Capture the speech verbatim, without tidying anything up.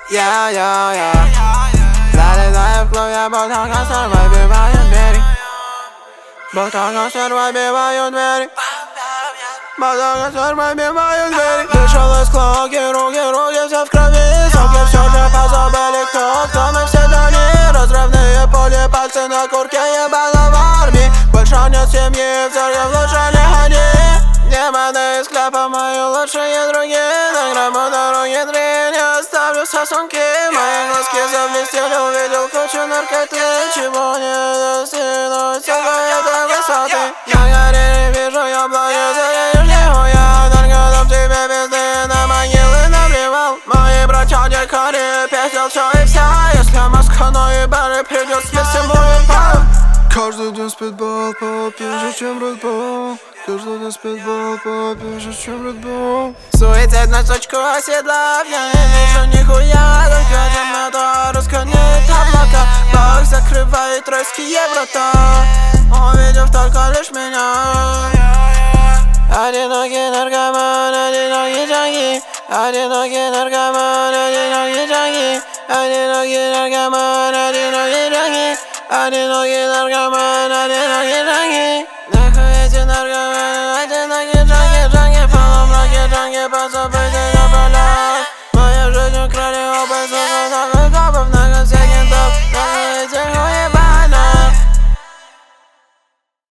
Yeah, yeah, yeah. Залезаю в клуб, я болтал концерт, выбиваю двери. Болтал концерт, выбиваю двери. Болтал концерт, выбиваю двери. Вышел из клоки, руки, руки, все в крови. Соки все же позабыли, кто, кто мы все дали. Разрывные пули, пальцы на куртке, ебало в армии. Больше нет семьи, в церковь лучше не ходи. Демоны из склепа, мои лучшие други. На гробу дороги три, не оставлю сосунки. Мои глазки заблестели, увидел кучу наркоты. Чего не достигнуть, только это высоты. На горе не вижу яблоки, заедешь нихуя. Только дам тебе пизды, на могилы наплевал. Мои братья дикари, пиздил все и вся. Если Москва, но и бары придет смерть всем будет пар. Каждый день спидбол попиже, чем Red Bull. Каждый день спидбол попиже, чем Red Bull. Суицид на точку оседлав, я не вижу нихуя. Только темнота разгоняет облака. Бог закрывает райские врата, увидев только лишь меня. Одинокий наркоман, одинокий джанги. Одинокий наркоман, одинокий джанги. Одинокий наркоман, одинокий джанги. Одинокий наркоман, одинокий